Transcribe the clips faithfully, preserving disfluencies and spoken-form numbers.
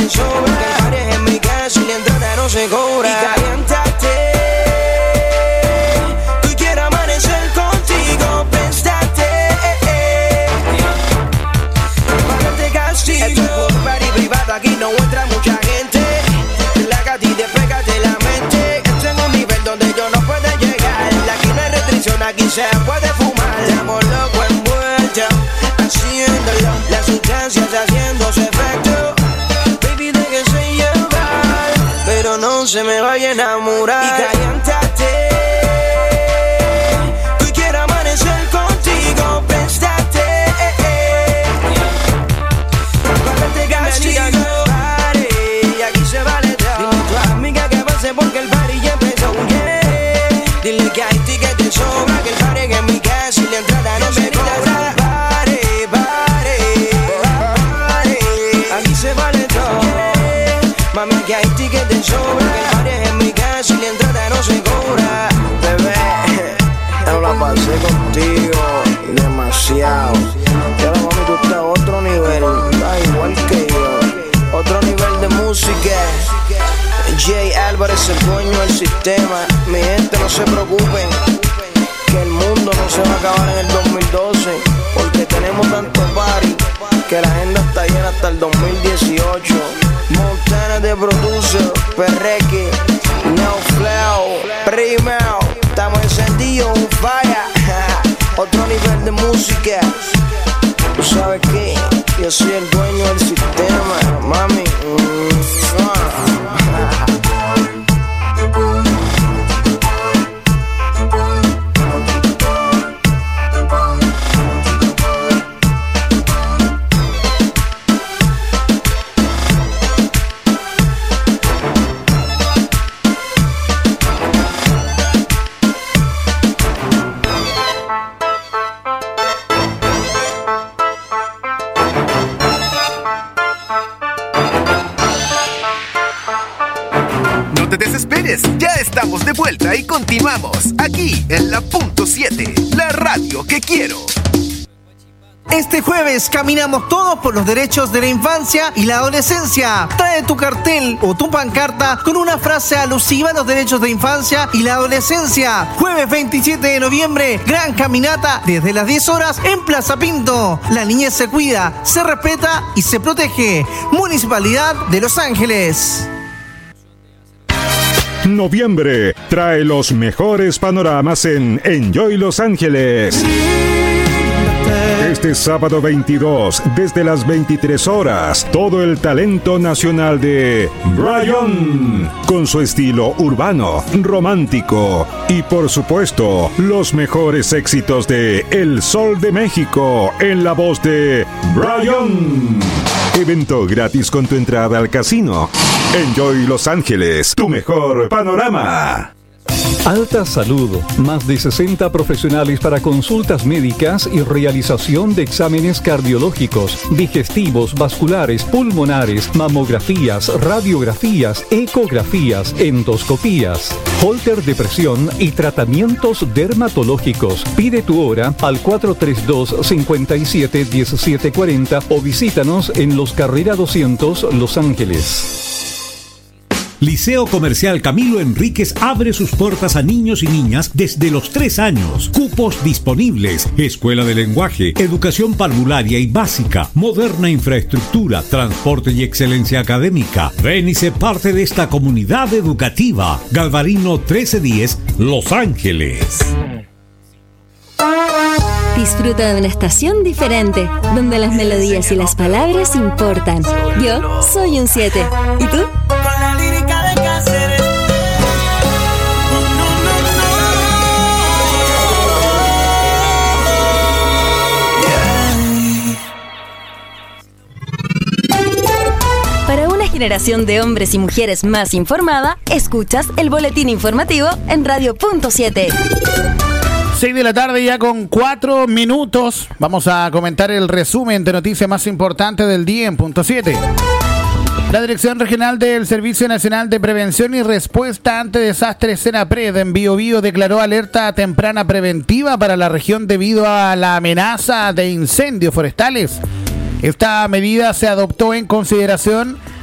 te sobra. Que el party es en mi casa y la entrada no se cobra. Y caliéntate, tú quieres amanecer contigo, préstate. Párate castigo. Esto es un party privado, aquí no entra mucha gente. Relájate y despégate la mente. Esto es un nivel donde yo no puedo llegar. Aquí no hay restricción, aquí se puede fumar. Estamos locos envueltos, haciéndolo. Las sustancias haciéndose efecto. Baby, déjese llevar, pero no se me vaya a enamorar. Y caliéntate, tú quieres amanecer contigo, préstate. Párate castigo, party, y aquí se vale todo. Dile a tu amiga que pase porque el party ya empezó, yeah. Dile que hay tickets de sobra, que el party es en mi casa y la entrada no se cobra. Party, party, party, aquí se vale todo, yeah. Mami, que hay tickets de sobra, que el party es en mi casa y la entrada no se cobra. Bebé, yo la pasé contigo demasiado. Y ahora, mami, tú estás a otro nivel, da igual que yo. Otro nivel de música. Jay Álvarez, el dueño del sistema. Mi gente, no se preocupen, que el mundo no se va a acabar en el dos mil doce, porque tenemos tanto party que la agenda está llena hasta el dos mil dieciocho. Montana de producer, Perreque, No Flow, Primero. Estamos encendidos, un fire. Otro nivel de música. ¿Tú sabes qué? Yo soy el dueño del sistema, mami. Ya estamos de vuelta y continuamos aquí en la punto siete, la radio que quiero. Este jueves caminamos todos por los derechos de la infancia y la adolescencia. Trae tu cartel o tu pancarta con una frase alusiva a los derechos de infancia y la adolescencia. Jueves veintisiete de noviembre, gran caminata desde las diez horas en Plaza Pinto. La niñez se cuida, se respeta y se protege. Municipalidad de Los Ángeles. Noviembre trae los mejores panoramas en Enjoy Los Ángeles. Este sábado veintidós, desde las veintitrés horas, todo el talento nacional de Brian, con su estilo urbano, romántico y por supuesto, los mejores éxitos de El Sol de México en la voz de Brian. Evento gratis con tu entrada al casino. Enjoy Los Ángeles, tu mejor panorama. Alta Salud, más de sesenta profesionales para consultas médicas y realización de exámenes cardiológicos, digestivos, vasculares, pulmonares, mamografías, radiografías, ecografías, endoscopías, holter de presión y tratamientos dermatológicos. Pide tu hora al cuatro tres dos, cinco siete, uno siete cuatro cero o visítanos en Los Carrera doscientos, Los Ángeles. Liceo Comercial Camilo Enríquez abre sus puertas a niños y niñas desde los tres años. Cupos disponibles. Escuela de lenguaje, educación parvularia y básica, moderna infraestructura, transporte y excelencia académica. Ven y sé parte de esta comunidad educativa. Galvarino trece diez, Los Ángeles. Disfruta de una estación diferente, donde las melodías y las palabras importan. Yo soy un siete. ¿Y tú? Con la lírica de Cáceres. Para una generación de hombres y mujeres más informada, escuchas el boletín informativo en Radio Punto siete. seis de la tarde ya con cuatro minutos. Vamos a comentar el resumen de noticias más importantes del día en Punto siete. La Dirección Regional del Servicio Nacional de Prevención y Respuesta ante Desastres, SENAPRED, en Biobío declaró alerta temprana preventiva para la región debido a la amenaza de incendios forestales. Esta medida se adoptó en consideración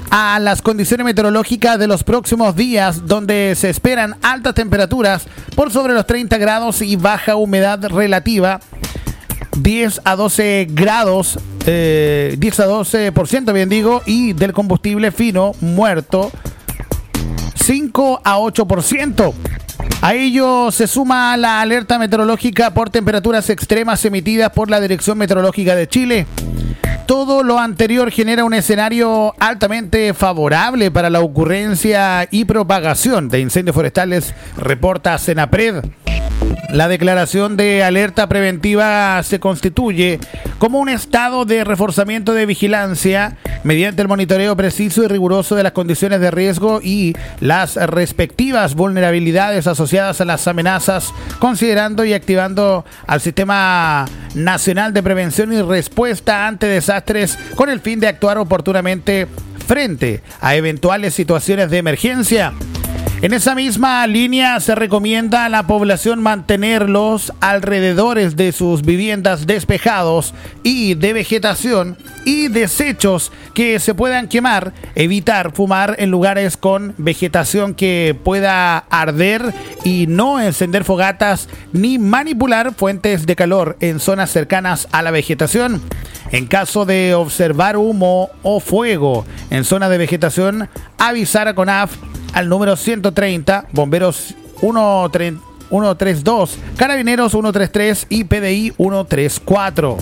a las condiciones meteorológicas de los próximos días, donde se esperan altas temperaturas por sobre los treinta grados y baja humedad relativa, diez a doce grados, eh, diez a doce por ciento bien digo, y del combustible fino muerto cinco a ocho por ciento. A ello se suma la alerta meteorológica por temperaturas extremas emitidas por la Dirección Meteorológica de Chile. Todo lo anterior genera un escenario altamente favorable para la ocurrencia y propagación de incendios forestales, reporta Senapred. La declaración de alerta preventiva se constituye como un estado de reforzamiento de vigilancia mediante el monitoreo preciso y riguroso de las condiciones de riesgo y las respectivas vulnerabilidades asociadas a las amenazas, considerando y activando al Sistema Nacional de Prevención y Respuesta ante Desastres con el fin de actuar oportunamente frente a eventuales situaciones de emergencia. En esa misma línea se recomienda a la población mantener los alrededores de sus viviendas despejados y de vegetación y desechos que se puedan quemar, evitar fumar en lugares con vegetación que pueda arder y no encender fogatas ni manipular fuentes de calor en zonas cercanas a la vegetación. En caso de observar humo o fuego en zona de vegetación, avisar a CONAF al número ciento treinta, Bomberos ciento treinta y dos, Carabineros ciento treinta y tres y P D I ciento treinta y cuatro.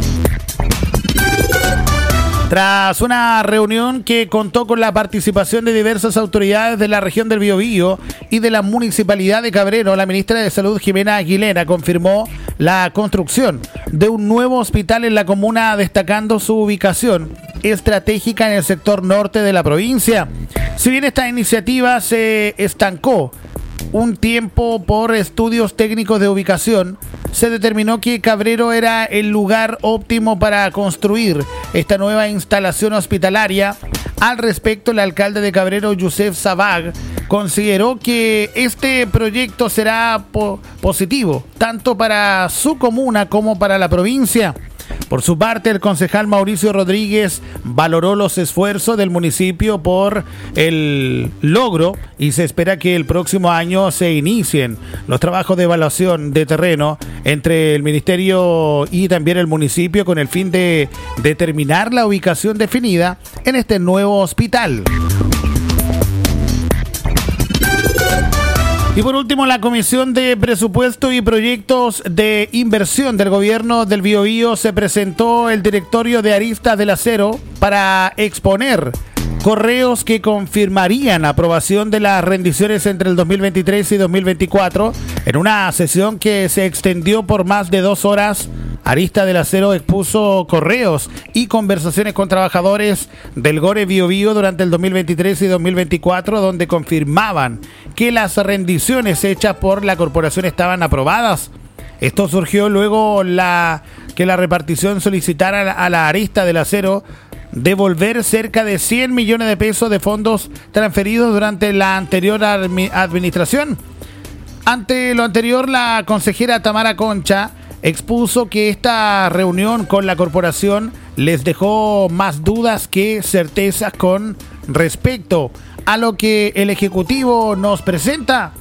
Tras una reunión que contó con la participación de diversas autoridades de la región del Biobío y de la Municipalidad de Cabrero, la ministra de Salud, Jimena Aguilera, confirmó la construcción de un nuevo hospital en la comuna, destacando su ubicación estratégica en el sector norte de la provincia. Si bien esta iniciativa se estancó un tiempo por estudios técnicos de ubicación, se determinó que Cabrero era el lugar óptimo para construir esta nueva instalación hospitalaria. Al respecto, el alcalde de Cabrero, Youssef Sabag, consideró que este proyecto será po- positivo tanto para su comuna como para la provincia. Por su parte, el concejal Mauricio Rodríguez valoró los esfuerzos del municipio por el logro y se espera que el próximo año se inicien los trabajos de evaluación de terreno entre el ministerio y también el municipio con el fin de determinar la ubicación definida en este nuevo hospital. Y por último, la Comisión de Presupuesto y Proyectos de Inversión del Gobierno del Biobío se presentó el directorio de Aristas del Acero para exponer correos que confirmarían aprobación de las rendiciones entre el dos mil veintitrés y dos mil veinticuatro. En una sesión que se extendió por más de dos horas, Aristas del Acero expuso correos y conversaciones con trabajadores del Gore Biobío durante el dos mil veintitrés y dos mil veinticuatro, donde confirmaban que las rendiciones hechas por la corporación estaban aprobadas. Esto surgió luego la que la repartición solicitara a la Arista del Acero devolver cerca de cien millones de pesos de fondos transferidos durante la anterior administración. Ante lo anterior, la consejera Tamara Concha expuso que esta reunión con la corporación les dejó más dudas que certezas con respecto a lo que el Ejecutivo nos presenta,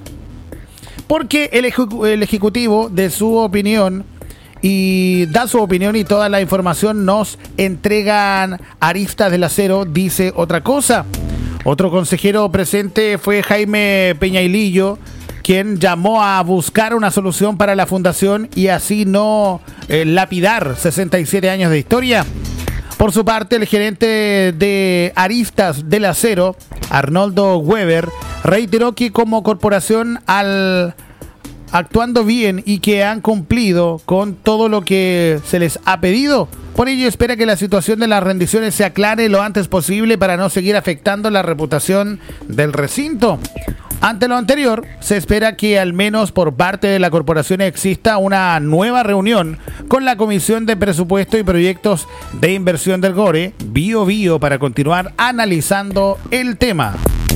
porque el, ejecu- el Ejecutivo de su opinión y da su opinión y toda la información nos entregan Aristas del Acero, dice otra cosa. Otro consejero presente fue Jaime Peñailillo, quien llamó a buscar una solución para la fundación y así no eh, lapidar sesenta y siete años de historia. Por su parte, el gerente de Aristas del Acero, Arnoldo Weber, reiteró que como corporación al actuando bien y que han cumplido con todo lo que se les ha pedido. Por ello espera que la situación de las rendiciones se aclare lo antes posible para no seguir afectando la reputación del recinto. Ante lo anterior, se espera que al menos por parte de la corporación exista una nueva reunión con la Comisión de Presupuesto y Proyectos de Inversión del Gore, Biobío, para continuar analizando el tema.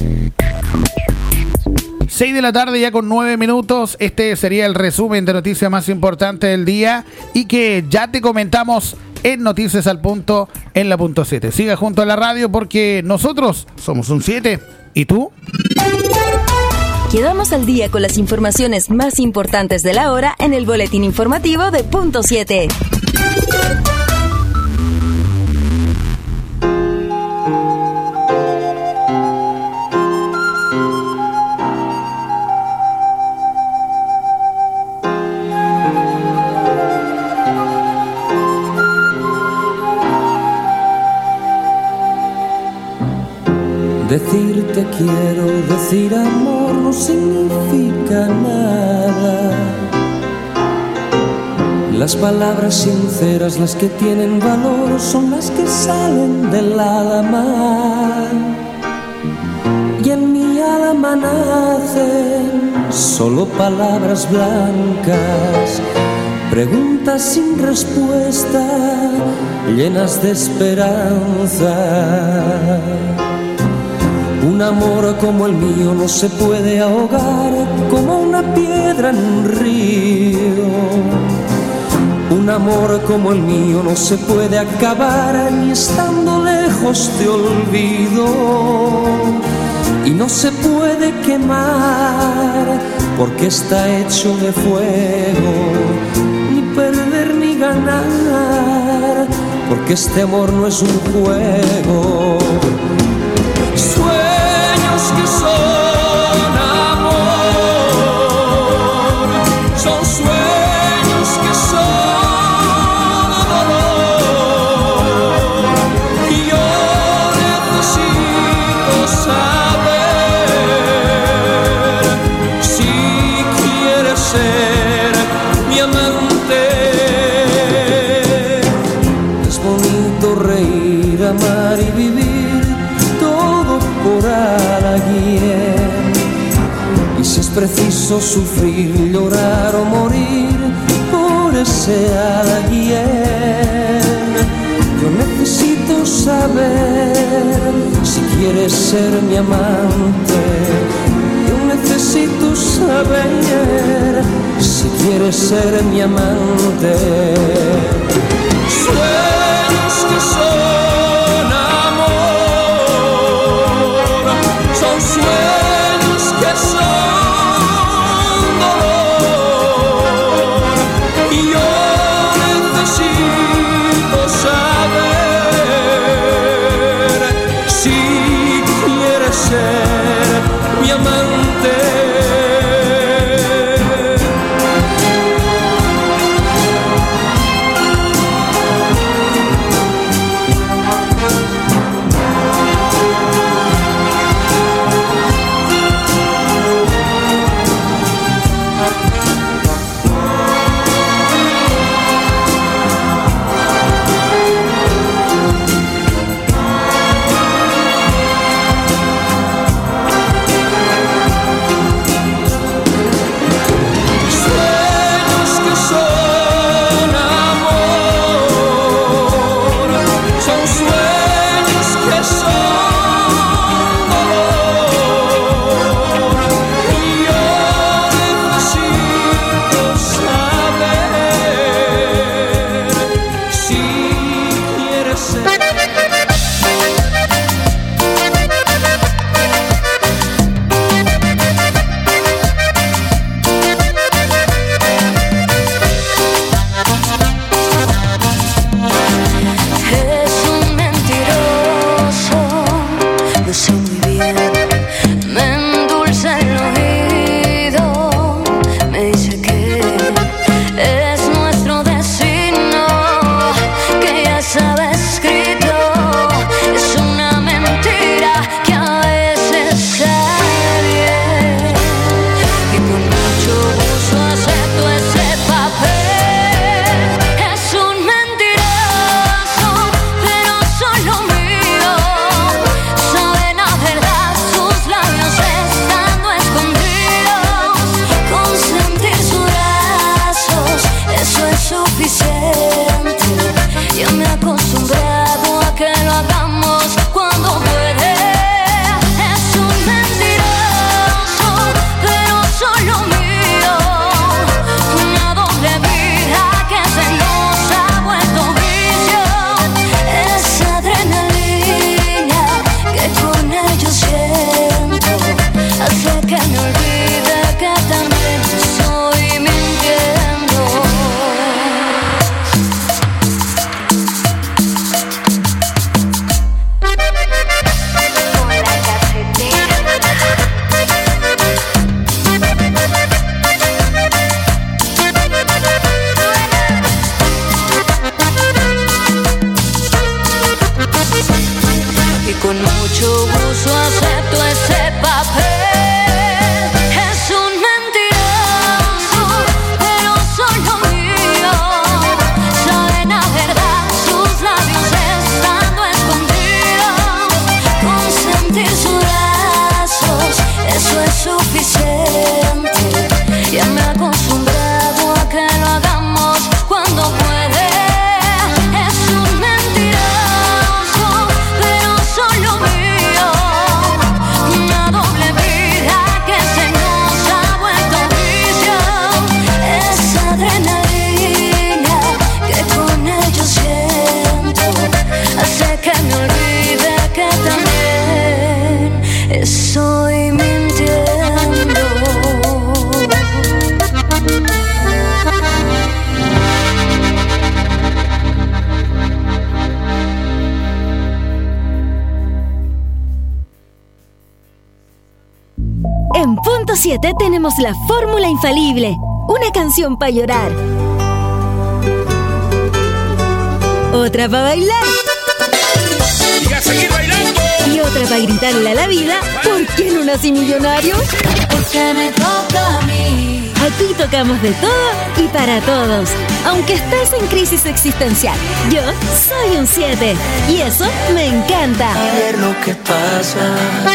seis de la tarde ya con nueve minutos. Este sería el resumen de noticias más importantes del día y que ya te comentamos en Noticias al Punto en la punto siete. Siga junto a la radio porque nosotros somos un siete. ¿Y tú? Quedamos al día con las informaciones más importantes de la hora en el boletín informativo de Punto siete. Decirte quiero, decir amor no significa nada. Las palabras sinceras, las que tienen valor, son las que salen del alma. Y en mi alma nacen solo palabras blancas, preguntas sin respuesta, llenas de esperanza. Un amor como el mío no se puede ahogar como una piedra en un río. Un amor como el mío no se puede acabar ni estando lejos te olvido. Y no se puede quemar porque está hecho de fuego. Ni perder ni ganar porque este amor no es un juego. Sueños que son amor, son sueños que son dolor. Y yo necesito saber si quieres ser mi amante. Es bonito reír, amar y vivir por alguien, y si es preciso sufrir, llorar o morir por ese alguien. Yo necesito saber si quieres ser mi amante. Yo necesito saber si quieres ser mi amante. Sueños que son son sueños que son dolor. Y yo necesito saber si quieres ser mi amante. y con mucho gusto acepto ese papel. Es un mentiroso, pero solo mío. Saben a verdad sus labios estando escondidos. Con sentir sus brazos, eso es suficiente. Ya me he acostumbrado a que lo hagamos cuando puede. Es un mentiroso, pero solo mío. Una doble vida que se nos ha vuelto vicio. Esa adrenalina que con ellos siento hace que me olvide que también estoy mintiendo. En Punto siete tenemos la fórmula infalible. Una canción para llorar. Otra para bailar. Y a seguir bailando. Y otra para gritarle a la vida: ¿por qué no nací millonario? Porque me toca a mí. Aquí tocamos de todo y para todos. Aunque estés en crisis existencial, yo soy un siete. Y eso me encanta. A ver lo que pasa.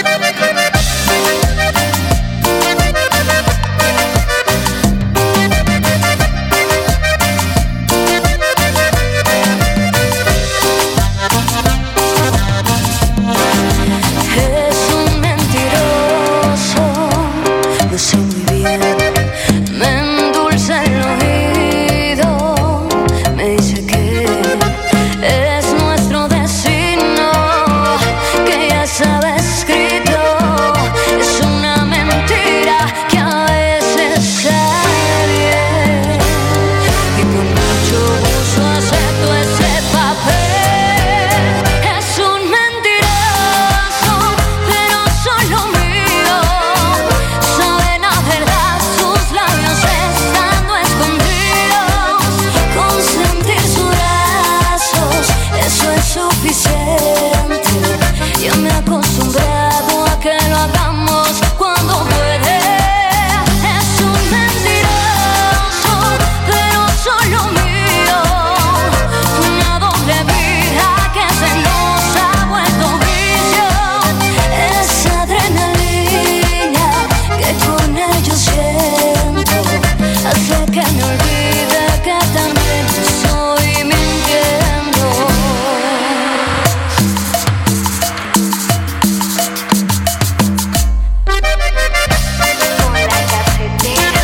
Es un mentiroso, lo sé muy bien. Me endulza el oído, me dice que es nuestro destino, que ya estaba escrito. Es una mentira que a veces sale bien. Y con mucho gusto acepto ese papel. Es un mentiroso, pero solo mío. Saben a verdad sus labios estando escondidos. Con sentir sus brazos, eso es suficiente. Ya me he acostumbrado a que lo hagamos cuando puede. Es un mentiroso, pero solo mío. Una doble vida que se nos ha vuelto vicio. Esa adrenalina que con ellos siento hace que me olvide que también estoy mintiendo. Con la cafetera.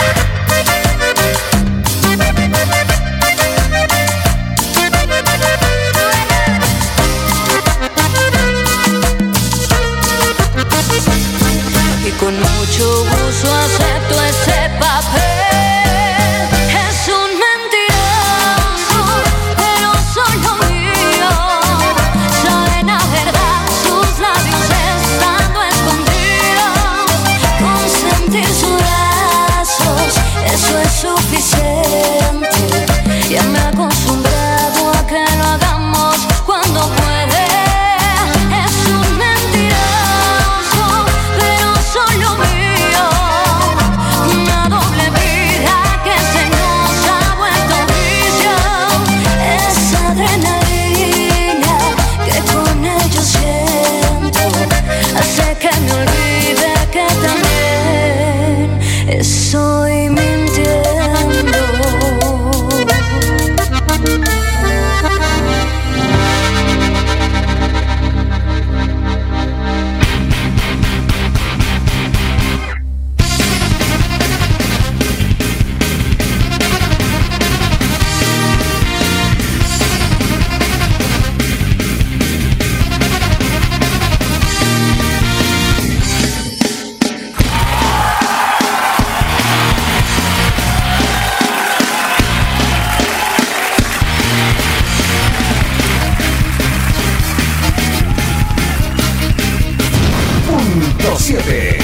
Y con mucho gusto acepto ese papel. Es un mentiroso, pero solo mío. Saben a verdad sus labios estando escondidos. Con sentir sus brazos, eso es suficiente. Ya me he acostumbrado a que lo hagamos cuando puede. Es un mentiroso, pero solo mío. Una doble vida que se nos ha vuelto vicio. Esa adrenalina que con ellos siento hace que me olvide que también estoy mintiendo. siete.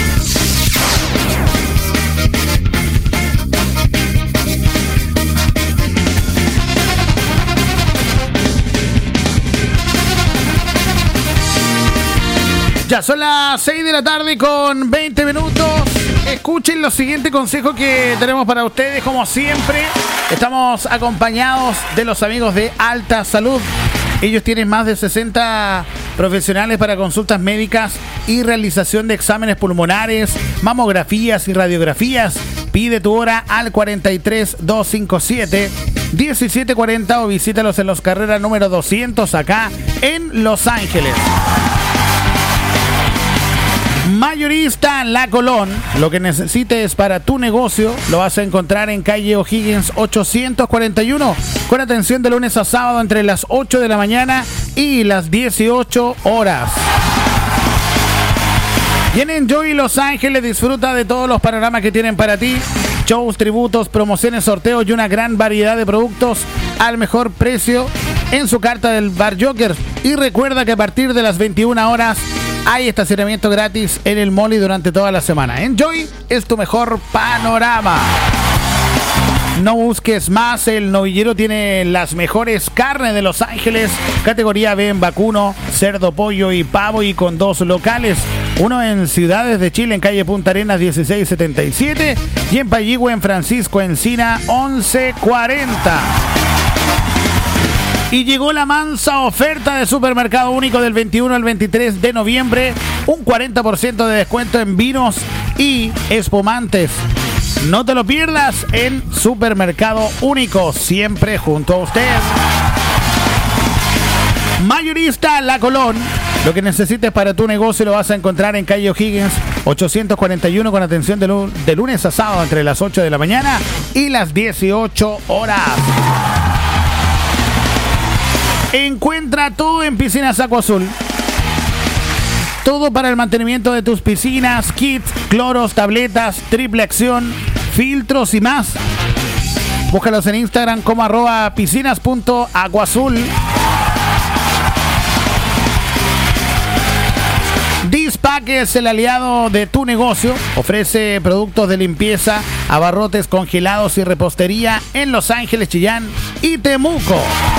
Ya son las seis de la tarde con veinte minutos. Escuchen los siguientes consejos que tenemos para ustedes. Como siempre, estamos acompañados de los amigos de Alta Salud. Ellos tienen más de sesenta profesionales para consultas médicas y realización de exámenes pulmonares, mamografías y radiografías. Pide tu hora al cuarenta y tres, doscientos cincuenta y siete, diecisiete cuarenta o visítalos en Los Carreras número doscientos acá en Los Ángeles. Mayorista La Colón. Lo que necesites para tu negocio lo vas a encontrar en calle O'Higgins ochocientos cuarenta y uno, con atención de lunes a sábado entre las ocho de la mañana y las dieciocho horas. Y en Enjoy Los Ángeles disfruta de todos los panoramas que tienen para ti. Shows, tributos, promociones, sorteos y una gran variedad de productos al mejor precio en su carta del Bar Joker. Y recuerda que a partir de las veintiuna horas hay estacionamiento gratis en el Molly durante toda la semana. Enjoy es tu mejor panorama. No busques más, el novillero tiene las mejores carnes de Los Ángeles, categoría B en vacuno, cerdo, pollo y pavo, y con dos locales. Uno en Ciudades de Chile, en calle Punta Arenas dieciséis setenta y siete, y en Payigüe, en Francisco Encina once cuarenta. Y llegó la mansa oferta de Supermercado Único del veintiuno al veintitrés de noviembre. Un cuarenta por ciento de descuento en vinos y espumantes. No te lo pierdas en Supermercado Único, siempre junto a usted. Mayorista La Colón. Lo que necesites para tu negocio lo vas a encontrar en calle O'Higgins ochocientos cuarenta y uno, con atención de, lu- de lunes a sábado entre las ocho de la mañana y las dieciocho horas. Encuentra todo en Piscinas Agua Azul. Todo para el mantenimiento de tus piscinas, kits, cloros, tabletas, triple acción, filtros y más. Búscalos en Instagram como arroba piscinas punto aguazul. Dispack es el aliado de tu negocio. Ofrece productos de limpieza, abarrotes congelados y repostería en Los Ángeles, Chillán y Temuco.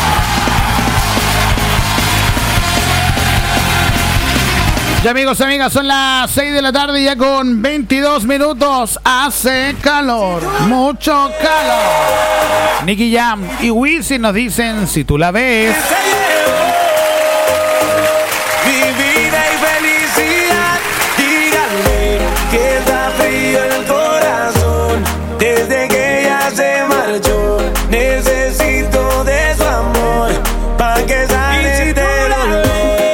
Ya, amigos y amigas, son las seis de la tarde ya con veintidós minutos. Hace calor, mucho calor. Nicky Jam y Wisin nos dicen si tú la ves. Mi vida y felicidad, díganle que está frío el corazón. Desde que ella se marchó, necesito de su amor para que sane de dolor.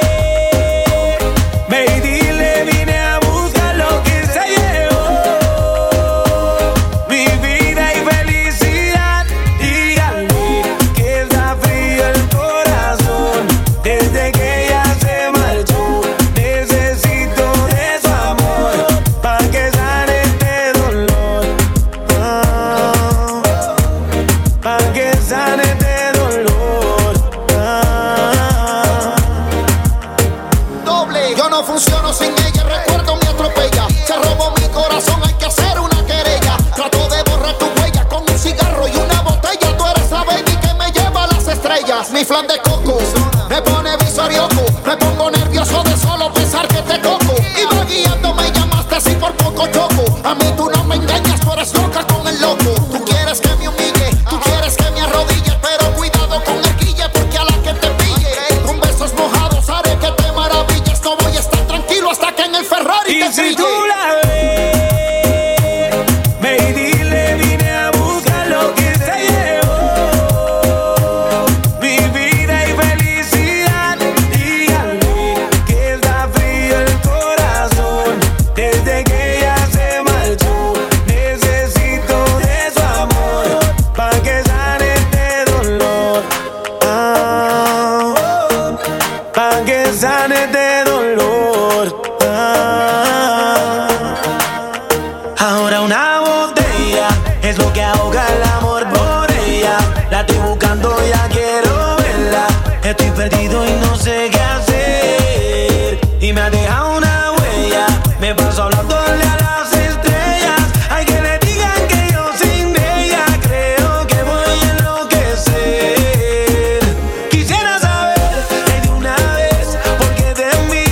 Mi flan de coco me pone visorioco, me pongo nervioso de solo pensar que te toco. Iba guiando, me llamaste así por poco choco. A mí tú no me engañas, tú eres loca con el loco. Tú quieres que me humille, tú quieres que me arrodille, pero cuidado con el guille, porque a la que te pille con besos mojados haré que te maravilles. No voy a estar tranquilo hasta que en el Ferrari te brille. Tú la ves, ve y dile, vine a buscar lo que se llevó. Mi vida y felicidad, díganle que está frío el corazón. Desde que ella se marchó, necesito de su amor para que sane este dolor. Ah, para que sane este dolor. Ah. Ahora una botella es lo que ahoga el amor por ella. La estoy buscando, ya quiero verla. Estoy perdido y no sé qué hacer. Y me ha dejado una huella. Me paso hablándole a las estrellas. Hay que le digan que yo sin ella creo que voy a enloquecer. Quisiera saber de una vez por qué de mí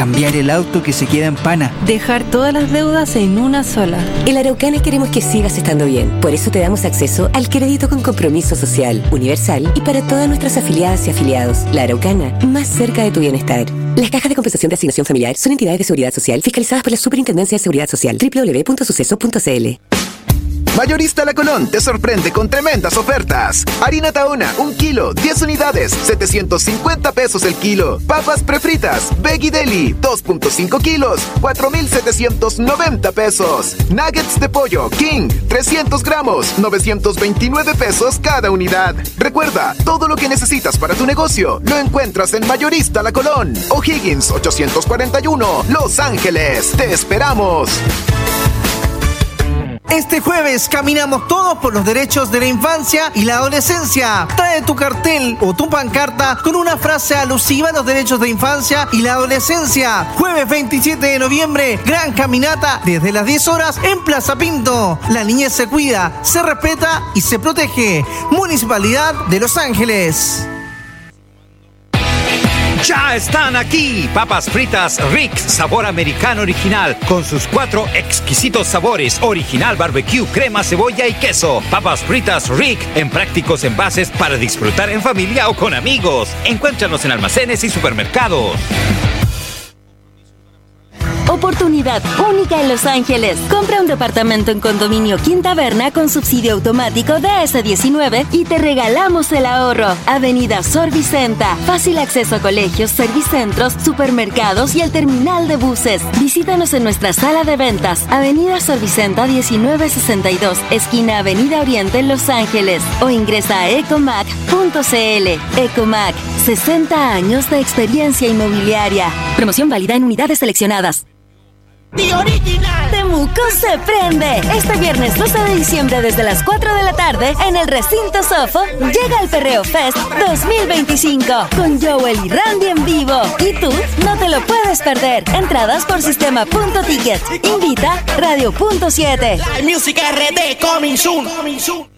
cambiar el auto que se queda en pana. Dejar todas las deudas en una sola. En La Araucana queremos que sigas estando bien. Por eso te damos acceso al crédito con compromiso social, universal y para todas nuestras afiliadas y afiliados. La Araucana, más cerca de tu bienestar. Las cajas de compensación de asignación familiar son entidades de seguridad social fiscalizadas por la Superintendencia de Seguridad Social. doble u doble u doble u punto suceso punto c l. Mayorista La Colón te sorprende con tremendas ofertas. Harina Tahona, un kilo, diez unidades, setecientos cincuenta pesos el kilo. Papas prefritas, Veggie Deli, dos punto cinco kilos, cuatro mil setecientos noventa pesos. Nuggets de pollo, King, trescientos gramos, novecientos veintinueve pesos cada unidad. Recuerda, todo lo que necesitas para tu negocio lo encuentras en Mayorista La Colón. O'Higgins ochocientos cuarenta y uno, Los Ángeles. ¡Te esperamos! Este jueves caminamos todos por los derechos de la infancia y la adolescencia. Trae tu cartel o tu pancarta con una frase alusiva a los derechos de infancia y la adolescencia. Jueves veintisiete de noviembre, gran caminata desde las diez horas en Plaza Pinto. La niñez se cuida, se respeta y se protege. Municipalidad de Los Ángeles. Ya están aquí, papas fritas Rick, sabor americano original, con sus cuatro exquisitos sabores, original, barbecue, crema, cebolla y queso. Papas fritas Rick, en prácticos envases para disfrutar en familia o con amigos. Encuéntranos en almacenes y supermercados. Oportunidad única en Los Ángeles. Compra un departamento en Condominio Quinta Verna con subsidio automático D S diecinueve y te regalamos el ahorro. Avenida Sor Vicenta. Fácil acceso a colegios, servicentros, supermercados y el terminal de buses. Visítanos en nuestra sala de ventas. Avenida Sor Vicenta diecinueve sesenta y dos, esquina Avenida Oriente en Los Ángeles. O ingresa a ecomac punto c l. Ecomac, sesenta años de experiencia inmobiliaria. Promoción válida en unidades seleccionadas. ¡The Original! Temuco se prende. Este viernes doce de diciembre desde las cuatro de la tarde en el recinto Sofo llega el Perreo Fest dos mil veinticinco con Joel y Randy en vivo. Y tú no te lo puedes perder. Entradas por sistema punto ticket. Invita Radio Punto siete. Music R D coming soon. Coming soon.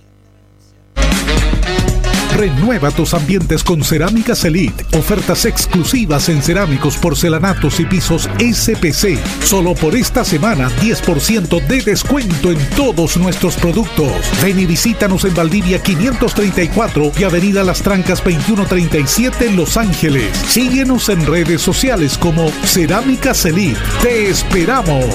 Renueva tus ambientes con Cerámicas Elite. Ofertas exclusivas en cerámicos, porcelanatos y pisos S P C. Solo por esta semana, diez por ciento de descuento en todos nuestros productos. Ven y visítanos en Valdivia quinientos treinta y cuatro y Avenida Las Trancas veintiuno treinta y siete en Los Ángeles. Síguenos en redes sociales como Cerámicas Elite. ¡Te esperamos!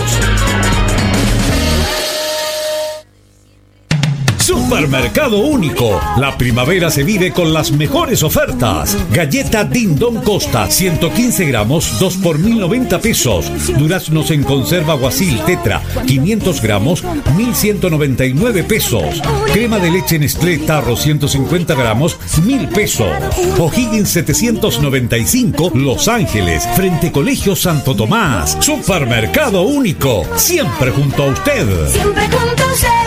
Supermercado Único. La primavera se vive con las mejores ofertas. Galleta Dindon Costa, ciento quince gramos, dos por mil noventa pesos. Duraznos en conserva Guasil Tetra, quinientos gramos, mil ciento noventa y nueve pesos. Crema de leche Nestlé Tarro, ciento cincuenta gramos, mil pesos. O'Higgins setecientos noventa y cinco, Los Ángeles, frente Colegio Santo Tomás. Supermercado Único, siempre junto a usted. Siempre junto a usted.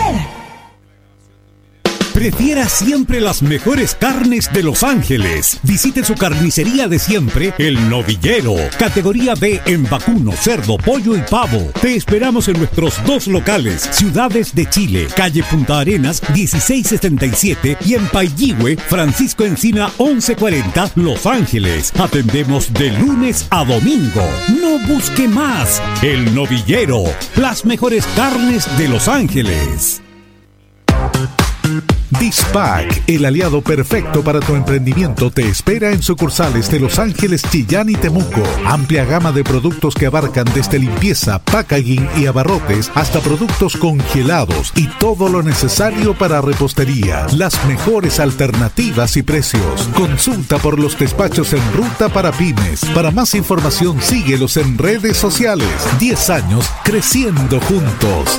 Prefiera siempre las mejores carnes de Los Ángeles. Visite su carnicería de siempre, El Novillero. Categoría B en vacuno, cerdo, pollo y pavo. Te esperamos en nuestros dos locales, Ciudades de Chile, calle Punta Arenas, dieciséis setenta y siete y en Pailligüe, Francisco Encina, once cuarenta, Los Ángeles. Atendemos de lunes a domingo. No busque más. El Novillero. Las mejores carnes de Los Ángeles. Dispac, el aliado perfecto para tu emprendimiento, te espera en sucursales de Los Ángeles, Chillán y Temuco. Amplia gama de productos que abarcan desde limpieza, packaging y abarrotes hasta productos congelados y todo lo necesario para repostería. Las mejores alternativas y precios. Consulta por los despachos en ruta para pymes. Para más información, síguelos en redes sociales. diez años creciendo juntos.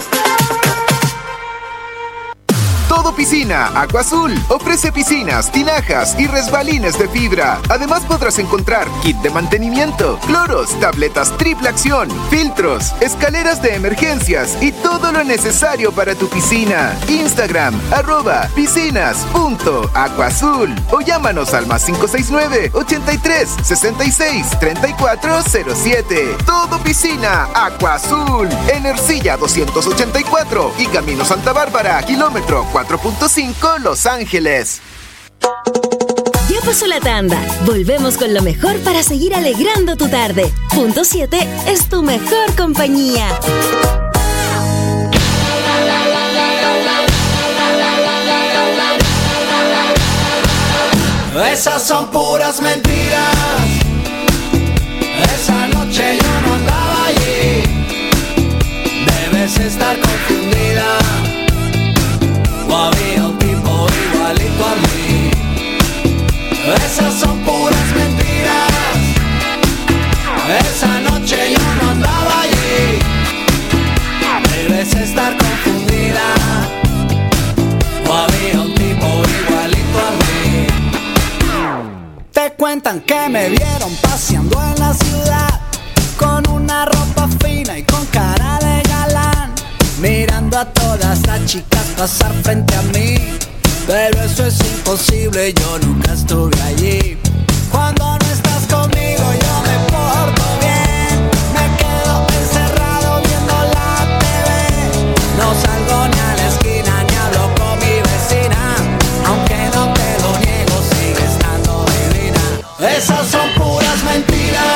Todo Piscina Aqua Azul ofrece piscinas, tinajas y resbalines de fibra. Además podrás encontrar kit de mantenimiento, cloros, tabletas triple acción, filtros, escaleras de emergencias y todo lo necesario para tu piscina. Instagram, arroba piscinas punto aqua azul o llámanos al más cinco seis nueve, ochenta y tres, sesenta y seis, treinta y cuatro cero siete. Todo Piscina Aqua Azul en Ercilla doscientos ochenta y cuatro y Camino Santa Bárbara, kilómetro cuatro punto cinco, Los Ángeles. Ya Pausa la tanda. Volvemos con lo mejor para seguir alegrando tu tarde. Punto siete es tu mejor compañía. Esas son puras mentiras. Esa noche yo no andaba allí. Debes estar confundida. O había un tipo igualito a mí. Esas son puras mentiras. Esa noche yo no andaba allí. Debes estar confundida. O había un tipo igualito a mí. Te cuentan que me vieron paseando en la ciudad con una ropa fina y con cara de galán, mirando a todas las chicas pasar frente a mí. Pero eso es imposible, yo nunca estuve allí. Cuando no estás conmigo yo me porto bien. Me quedo encerrado viendo la T V. No salgo ni a la esquina ni hablo con mi vecina. Aunque no te lo niego, sigue estando divina. Esas son puras mentiras.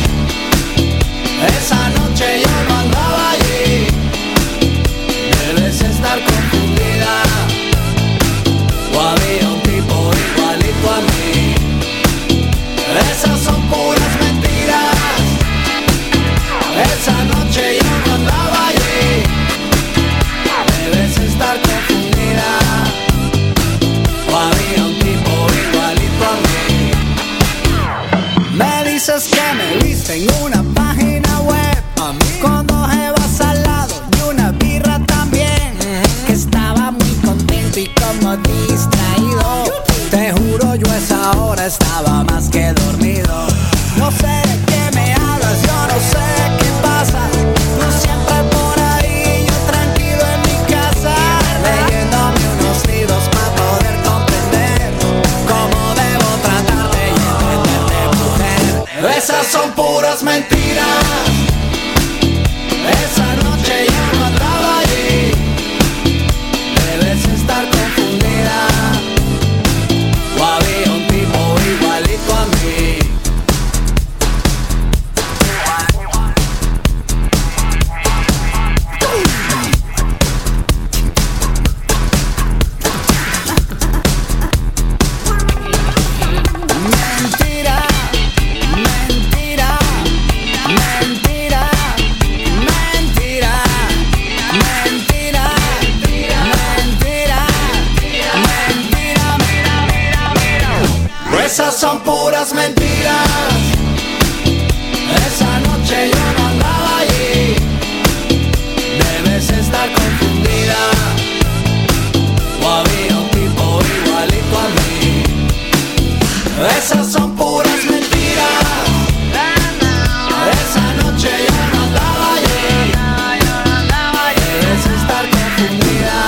Esa noche yo no andaba allí. Debes estar confundida. O había un tipo igualito a mí. Esas son puras mentiras. Esa noche yo no andaba allí. Debes estar confundida. O había un tipo igualito a mí. Me dices que me viste en una página web con dos jevas al lado y una birra también. Que estaba muy contento y como distraído. Te juro yo a esa hora estaba más que dormido. No sé de qué me hablas, yo no sé qué pasa. Tú siempre por ahí, yo tranquilo en mi casa, leyéndome unos libros para poder comprender cómo debo tratarte y entenderte, mujer. Esas son puras mentiras. Esa noche yo no andaba allí. Debes estar confundida. O había un tipo igualito a mí. Mentira, mentira, mentira, mentira, mentira, mentira, mentira. Esas son puras mentiras. Esa noche yo no andaba allí. Debes estar confundida. O había un tipo igualito a mí. Esas son puras mentiras. Esa noche yo no andaba allí. Debes estar confundida.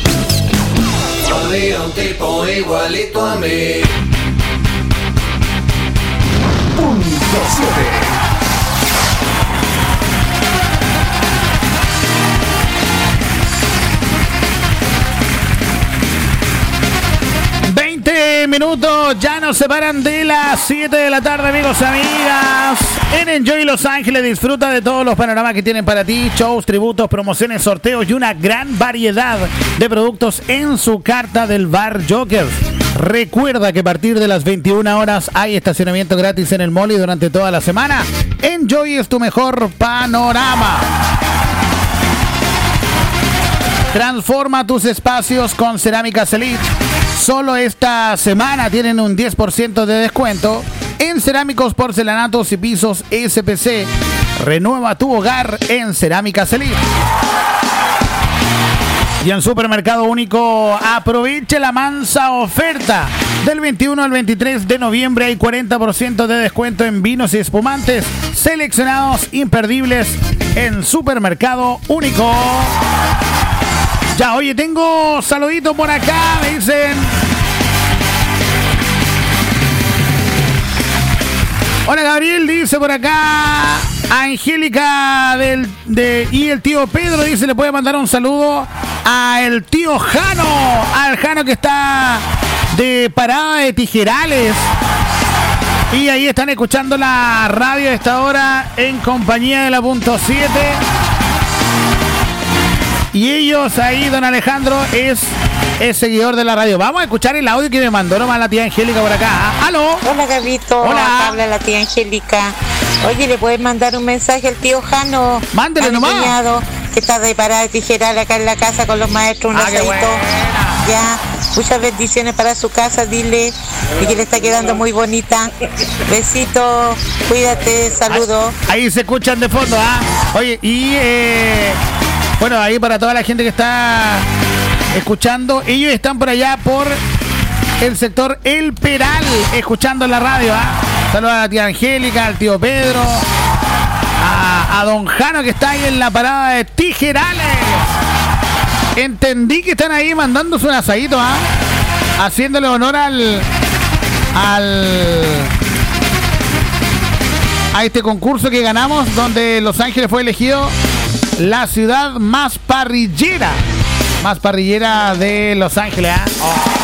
O había un tipo igualito a mí. Punto siete. veinte minutos ya nos separan de las siete de la tarde, amigos y amigas. En Enjoy Los Ángeles disfruta de todos los panoramas que tienen para ti: shows, tributos, promociones, sorteos y una gran variedad de productos en su carta del Bar Joker. Recuerda que a partir de las veintiuna horas hay estacionamiento gratis en el mall y durante toda la semana Enjoy es tu mejor panorama. Transforma tus espacios con Cerámicas Elite. Solo esta semana tienen un diez por ciento de descuento en cerámicos, porcelanatos y pisos S P C. Renueva tu hogar en Cerámicas Elite. Y en Supermercado Único, aproveche la mansa oferta. Del veintiuno al veintitrés de noviembre hay cuarenta por ciento de descuento en vinos y espumantes seleccionados imperdibles en Supermercado Único. Ya, oye, tengo saludito por acá, me dicen. Hola, Gabriel, dice por acá. Angélica del, de, y el tío Pedro dice, le puede mandar un saludo a el tío Jano, al Jano que está de Parada de Tijerales. Y ahí están escuchando la radio a esta hora en compañía de la punto siete. Y ellos ahí, don Alejandro, es, es seguidor de la radio. Vamos a escuchar el audio que me mandó nomás la tía Angélica por acá. ¿Ah? ¿Aló? Hola, Gabito. Hola. Habla la tía Angélica. Oye, ¿le puedes mandar un mensaje al tío Jano? Mándele a mi nomás. cuñado, que está de Parada de Tijeral acá en la casa con los maestros. Un Ah, qué asadito. buena. Ya, muchas bendiciones para su casa, dile. Y que le está quedando muy bonita. Besito, cuídate, saludos. Ahí, ahí se escuchan de fondo, ¿ah? Oye, y eh, bueno, ahí para toda la gente que está escuchando, ellos están por allá por el sector El Peral, escuchando la radio, ¿ah? Saludos a la tía Angélica, al tío Pedro, a, a don Jano que está ahí en la parada de Tijerales. Entendí que están ahí mandándose un asadito, ¿ah? Haciéndole honor al al a este concurso que ganamos, donde Los Ángeles fue elegido la ciudad más parrillera, más parrillera de Los Ángeles, ¿ah?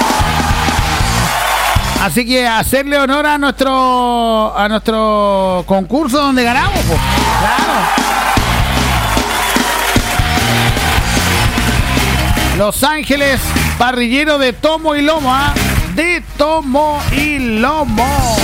Así que hacerle honor a nuestro a nuestro concurso donde ganamos, pues. Claro. Los Ángeles, parrillero de tomo y lomo, ¿ah? De tomo y lomo.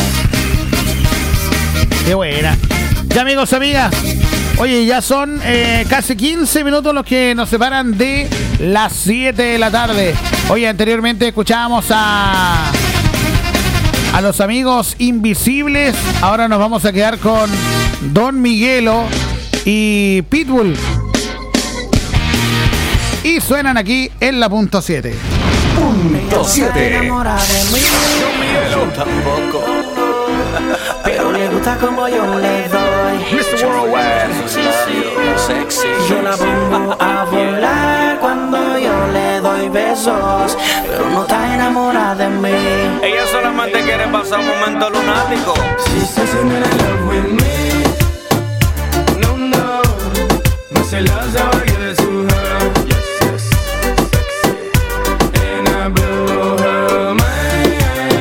Qué buena. Ya, amigos, amigas. Oye, ya son eh, casi quince minutos los que nos separan de las siete de la tarde. Oye, anteriormente escuchábamos a a los amigos Invisibles. Ahora nos vamos a quedar con Don Miguelo y Pitbull. Y suenan aquí en la punto siete. Punto siete. Enamora de mí. Yo tampoco. Pero le gusta como yo le doy. mister Worldwide. Sexy. Yo la pongo a volar cuando yo le doy besos. Pero no está enamorada de mí. Ella solamente quiere pasar un momento lunático. She says you're not in love with me. No, no. No se las how I give it to her. Blow her mind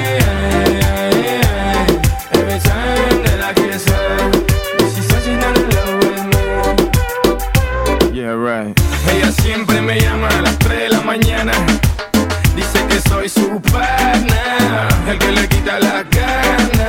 every time that I kiss her. She says she's not in love with me. Yeah, right. Ella siempre me llama a las tres de la mañana. Dice que soy su partner, el que le quita la gana.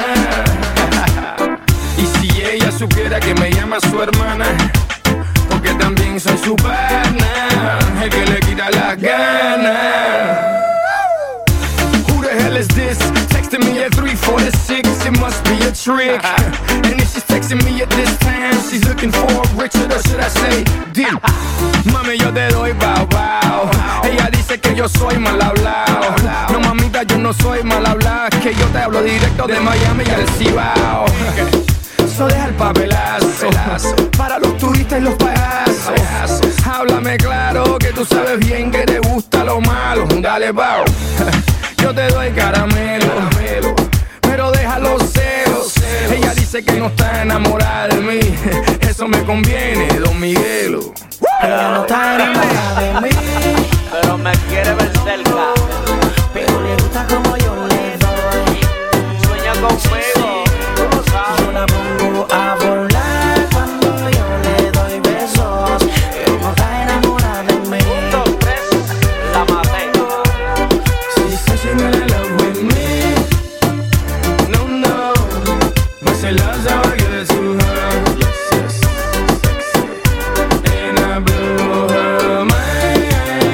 Y si ella supiera que me llama su hermana, porque también soy su partner, el que le quita la gana. Hell is this? Texting me at three forty-six, it must be a trick. And if she's texting me at this time, she's looking for a Richard, or should I say, deal. Mami, yo te doy bow bow. Ella dice que yo soy mal hablado. No, mamita, yo no soy mal hablado, que yo te hablo directo de Miami y al Cibao. So deja el papelazo para los turistas y los payasos. Háblame claro, que tú sabes bien que te gusta lo malo. Dale, bow. Yo te doy caramelo, pero deja los celos. Ella dice que no está enamorada de mí. Eso me conviene, Don Miguelo. Ella no está enamorada de mí, pero me quiere ver cerca. Pero le gusta como yo le doy. Sueña conmigo, tú lo sabes. Yo la pongo a volar cuando yo le doy besos. Ella no está enamorada de mí. La maté. She's not in love with me. No, no. But she loves how I give it to her. Yes, yes, sexy. And I blow her mind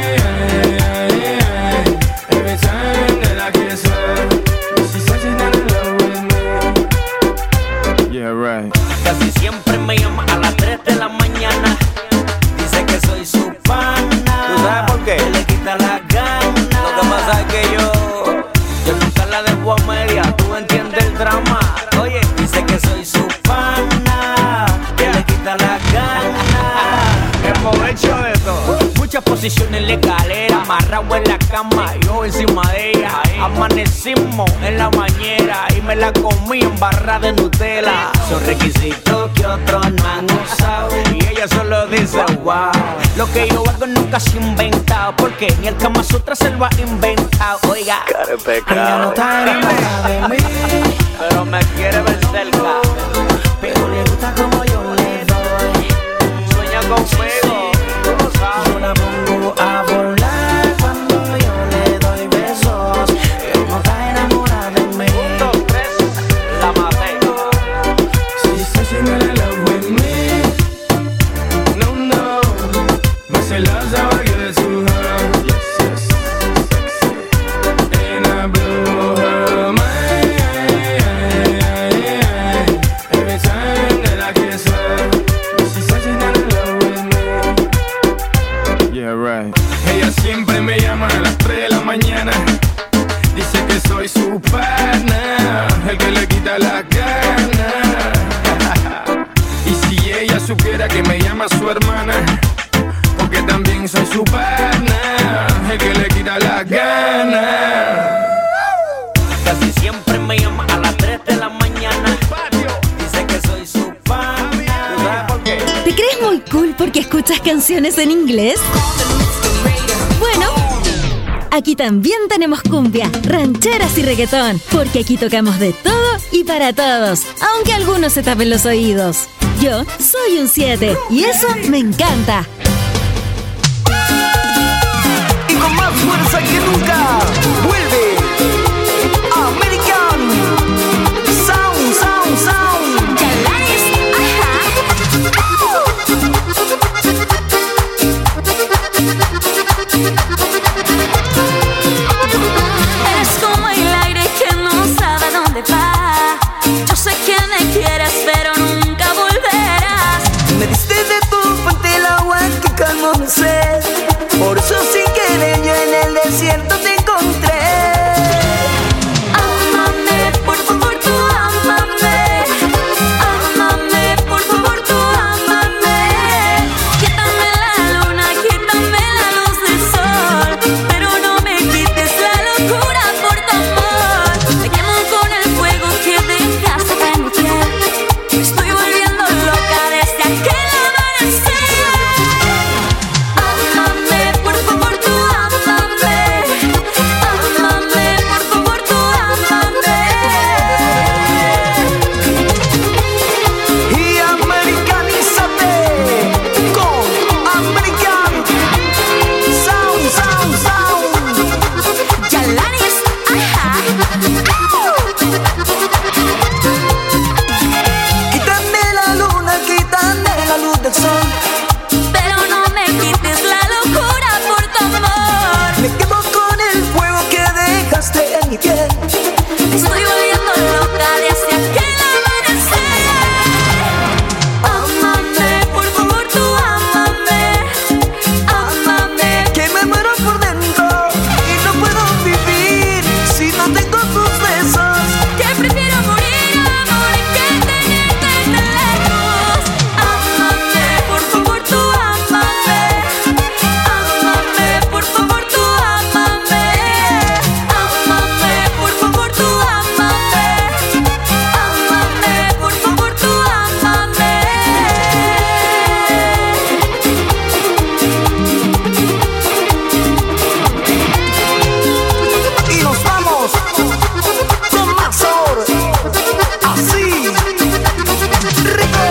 every time that I kiss her. She says she's not in love with me. Yeah, right. Casi siempre me llama a las tres de la mañana. Dice que soy su pana. ¿Tú sabes por qué? Que le quita la gana. Lo que pasa es que yo Yo nunca la dejo a media, tú entiendes el drama. Oye, dice que soy su pana, que le quita la gana. El provecho de todo. Muchas posiciones en la escalera, amarrado en la cama, yo encima de ella. Amanecimos en la bañera y me la comí en barra de Nutella. Son requisitos que otros no han usado y ella solo dice wow. Lo que yo hago nunca se ha inventado, porque ni el Kama Sutra se lo ha inventado. Oiga, ella no está enamorada de mí, pero me quiere ver cerca. Pero le gusta como yo le doy. Sueña conmigo, tú lo sabes. Yo la pongo a volar cuando yo le doy besos. Ella no está enamorada de mí. Un, dos, tres, la maté. She said she not in love with me. No, no. But she loves how I give it to her. Yes, yes. And I blew her mind every time that I kiss her. She said she's not in love with me. Yeah, right. Ella siempre me llama a las tres de la mañana. Dice que soy su partner, el que le quita la gana. Y si ella supiera que me llama su hermana, porque también soy su partner, el que le quita la gana. Casi siempre me llama a las tres de la mañana. Dice que soy su fan. ¿Tú sabes por qué? ¿Te crees muy cool porque escuchas canciones en inglés? Bueno, aquí también tenemos cumbia, rancheras y reggaetón, porque aquí tocamos de todo y para todos, aunque algunos se tapen los oídos. Yo soy un siete y eso me encanta. Y con más fuerza que nunca, vuelve American Sound, Sound, Sound. Yalanis, es como el aire que no sabe dónde va. Yo sé que me quieres, pero nunca volverás. Me diste de tu fuente el agua que calmó mi sed. Por eso sin querer yo en el desierto te encontré. Ámame, por favor tú ámame. Ámame, por favor tú ámame. Quítame la luna, quítame la luz del sol, pero no me quites la locura por tu amor. Me quemo con el fuego que dejaste en mi piel. Estoy volviendo loca desde aquel amanecer. Ámame, por favor tú ámame. Ámame, por favor tú ámame. Y americanízate con American Sound, Sound, Sound. Yalanis, ajá. Quítame la luna, quítame la luz del sol, Pero no me quites la locura por tu amor. me quemo con el fuego que dejaste en mi piel. Estoy volviendo loca desde aquel amanecer. Ámame, por favor tú ámame. Ámame, Que me muero por dentro y no puedo vivir si no tengo tus besos. que prefiero morir, amor, que tenerte tan lejos. Ámame, por favor tú ámame. Ámame, por favor tú ámame. Ámame, por favor tú ámame. Ámame, por favor tú ámame. Y nos vamos con más sabor, así, rico.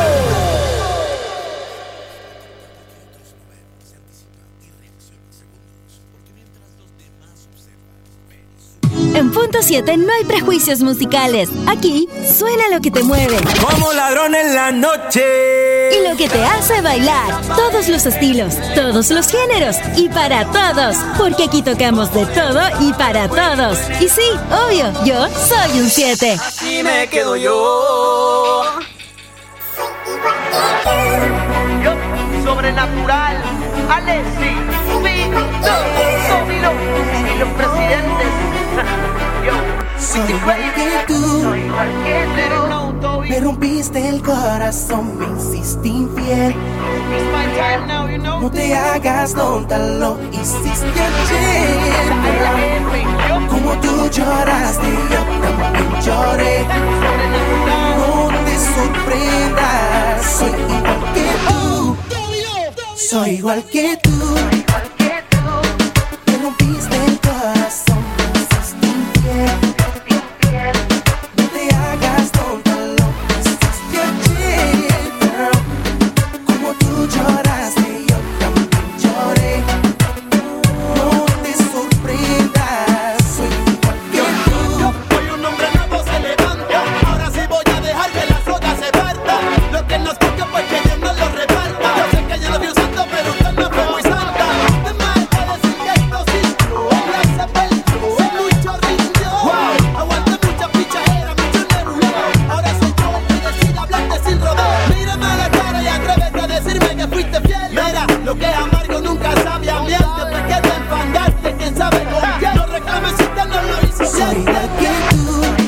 En Punto siete no hay prejuicios musicales. Aquí suena lo que te mueve Como ladrón en la noche. y lo que te hace bailar. Todos los estilos, todos los géneros y para todos. Porque aquí tocamos de todo y para todos. Y sí, obvio, yo soy un siete. Así me quedo yo. Yo, sobrenatural, Alexi, Vito, Domino y los presidentes. Yo, Soy igual que tú, me rompiste el corazón, me hiciste infiel. No te hagas tonta, lo hiciste ayer. Como tú lloraste, yo también lloré. No te sorprendas, soy igual que tú. Soy igual que tú. Me rompiste el corazón, me hiciste infiel. No te hagas tonta, lo hiciste ayer, girl. Como tú lloraste, yo también lloré. No te sorprendas, soy igual que tú. Hoy un hombre nuevo se levanta. Ahora sí voy a dejar que la soga se parta. Lo que nos toque pues que Dios nos lo reparta. Yo sé que yo lo vi usando, pero usted no fue muy santa. De más que decir que esto sí, ella se perdió, se luchó, rindió. Aguanté mucha pichadera, mucho neruleo. Ahora soy yo el que decide hablarte sin rodeo. Mírame a la cara y atrévete a decirme que fuiste fiel. Mira, lo que es amargo nunca sabe a miel. Después que te enfangaste, quién sabe con quién. No reclames si usted no lo hizo bien. Soy igual que tú.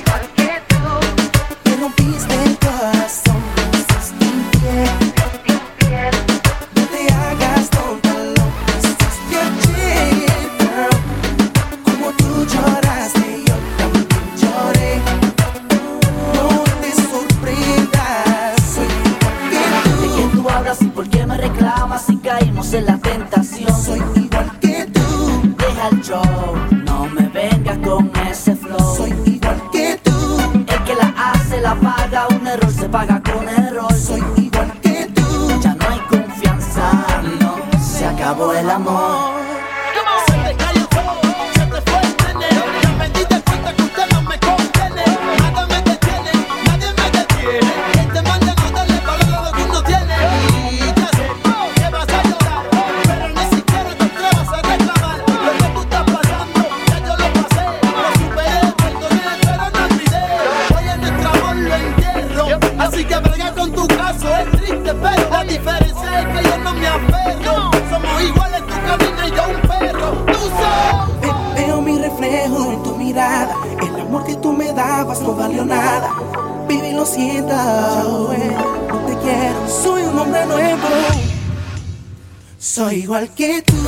Me rompiste el corazón, me hiciste infiel. No te hagas tonta, lo hiciste ayer, girl. Como tú lloraste, yo también lloré. No te sorprendas, soy igual que tú. ¿De quién tú hablas y por qué me reclamas si caímos en la tentación? Soy igual que tú. Deja el show, no me vengas con ese flow. Soy igual que tú. El que la hace la paga, un error se paga con error. Soy igual que tú. Ya no hay confianza, no, se acabó el amor. Se te cayó todo, se te fue el nene. Ya me di de cuenta que usted no me contiene. Nada me detiene, nadie me detiene. Quien te manda no darle valor a lo que uno tiene. Y ya sé que vas a llorar, pero ni siquiera te atrevas a reclamar. Lo que tú estás pasando, ya yo lo pasé. Lo superé, perdoné, pero no olvidé. Hoy en nuestro amor lo entierro. Así que brega con tu caso, es triste, pero la diferencia es que yo no me aferro. Somos iguales, tú caminas y yo un perro. Tú sos. Ve- Veo mi reflejo en tu mirada. El amor que tú me dabas no valió nada. Vive y lo siento, eh, no te quiero. Soy un hombre nuevo. Soy igual que tú.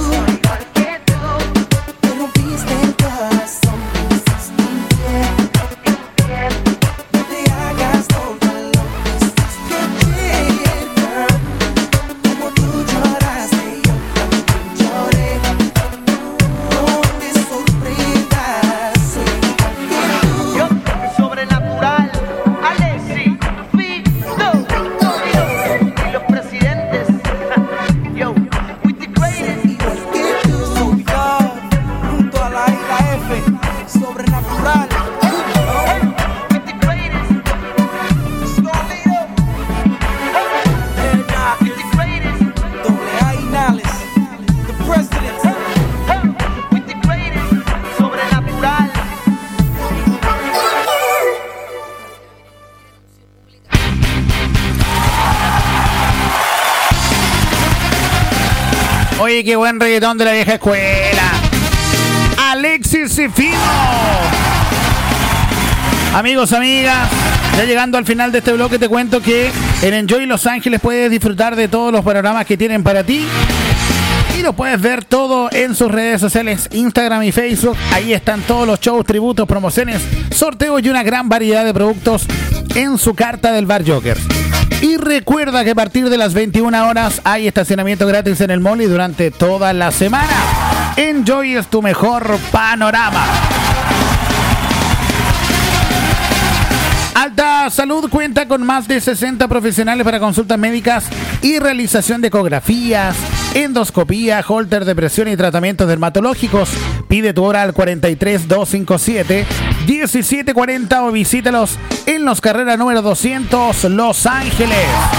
Me rompiste el corazón, me hiciste infiel. No te hagas tonta, lo hiciste ayer, girl. Como tú lloraste, yo también lloré. No te sorprendas, soy igual que tú. Yo, sobrenatural, Alexi, Vito, y los presidentes. Yo, with the greatest. Igual que tú. Soy God, junto a la isla F, sobrenatural. With the greatest. Scorpio. With the greatest. Doble A y Nales, the president. With the greatest. Sobrenatural. Oye, qué buen reggaetón de la vieja escuela. Alexis y Fino. Amigos, amigas, ya llegando al final de este bloque te cuento que en Enjoy Los Ángeles puedes disfrutar de todos los programas que tienen para ti. Y lo puedes ver todo en sus redes sociales, Instagram y Facebook. Ahí están todos los shows, tributos, promociones, sorteos y una gran variedad de productos en su carta del Bar Joker. Y recuerda que a partir de las veintiuna horas hay estacionamiento gratis en el mall y durante toda la semana. Enjoy es tu mejor panorama. Alta Salud cuenta con más de sesenta profesionales para consultas médicas y realización de ecografías, endoscopía, holter de presión y tratamientos dermatológicos. Pide tu hora al cuarenta y tres, doscientos cincuenta y siete, diecisiete cuarenta o visítalos en Los Carrera número doscientos, Los Ángeles.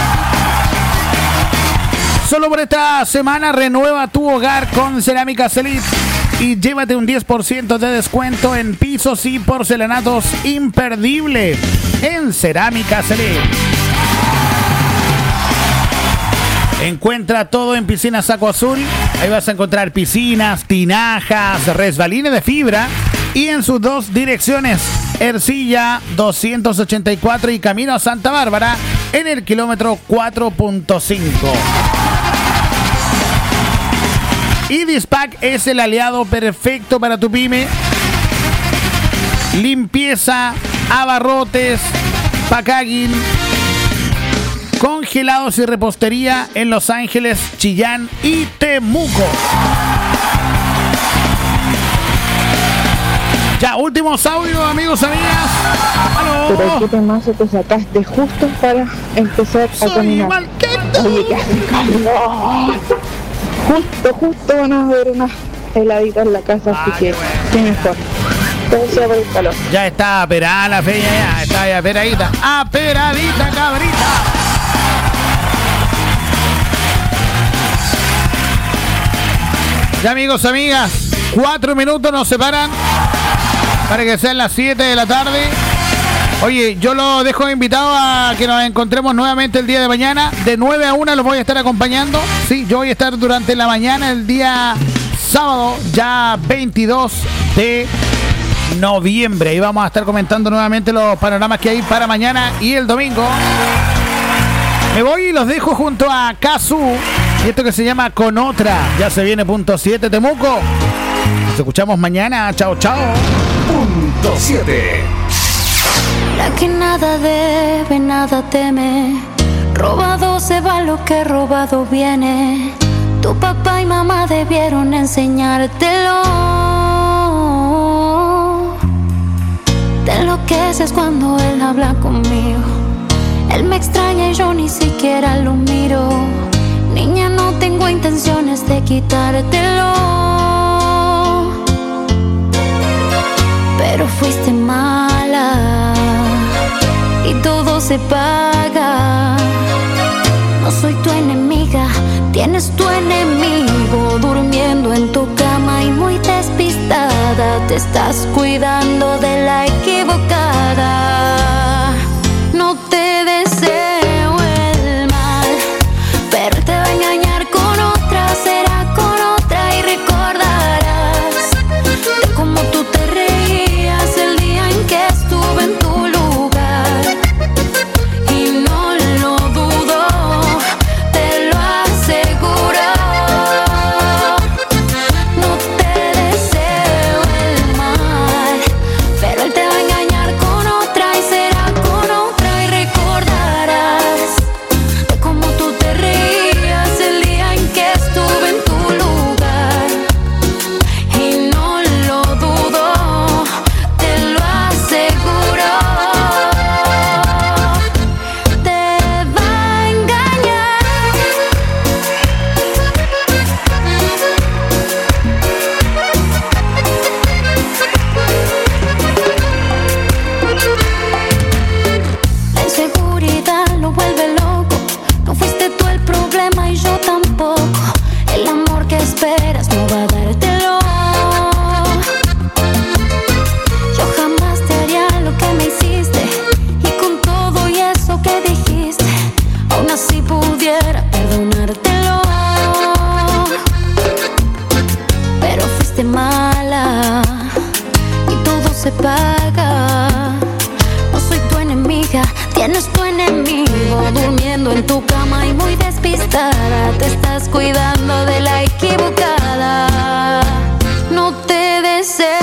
Solo por esta semana renueva tu hogar con Cerámicas Elite y llévate un diez por ciento de descuento en pisos y porcelanatos imperdible en Cerámicas Elite. Encuentra todo en Piscinas Saco Azul. Ahí vas a encontrar piscinas, tinajas, resbalines de fibra y en sus dos direcciones, Ercilla doscientos ochenta y cuatro y Camino a Santa Bárbara en el kilómetro cuatro punto cinco. Y Dispac es el aliado perfecto para tu pyme. Limpieza, abarrotes, packaging, congelados y repostería en Los Ángeles, Chillán y Temuco. Ya, últimos audios, amigos, amigas. ¡Aló! Pero qué temazo te sacaste justo para empezar a caminar. Oye, que hace calor. Justo, justo van a ver unas heladitas en la casa, así Ah, que qué qué mejor. Todo sea por el calor. Ya está aperada la feña, ya está ya aperadita. Aperadita, cabrita. Ya, amigos, amigas, cuatro minutos nos separan para que sean las siete de la tarde. Oye, yo lo dejo invitado a que nos encontremos nuevamente el día de mañana. De nueve a una los voy a estar acompañando. Sí, yo voy a estar durante la mañana el día sábado, ya veintidós de noviembre. Ahí vamos a estar comentando nuevamente los panoramas que hay para mañana y el domingo. Me voy y los dejo junto a Kazu y esto que se llama Con Otra. Ya se viene punto siete Temuco. Nos escuchamos mañana. Chao, chao. Punto siete. La que nada debe, nada teme. Robado se va lo que robado viene. Tu papá y mamá debieron enseñártelo. Te enloqueces cuando él habla conmigo. Él me extraña y yo ni siquiera lo miro. Niña, no tengo intenciones de quitártelo, pero fuiste mala y todo se paga. No soy tu enemiga, tienes tu enemigo durmiendo en tu cama y muy despistada. Te estás cuidando de la equivocada. No te deseo el mal, pero te va a engañar con otra, será con otra y recordarás de cómo tú te reías el día en que estuve en tu lugar. Y no lo dudo, te lo aseguro. No te deseo el mal, pero él te va a engañar con otra y será con otra y recordarás de cómo tú te reías el día en que estuve en tu lugar. Y no lo dudo, te lo aseguro. Te va a engañar. La inseguridad lo vuelve loco. No fuiste tú el problema y yo tampoco. El amor que esperas no va a dártelo. Yo jamás te haría lo que me hiciste. Y con todo y eso que dijiste, aún así pudiera perdonártelo. Pero fuiste mala y todo se paga. No soy tu enemiga, tienes tu enemigo durmiendo en tu cama y muy despistada. Te estás cuidando de la equivocada. No te deseo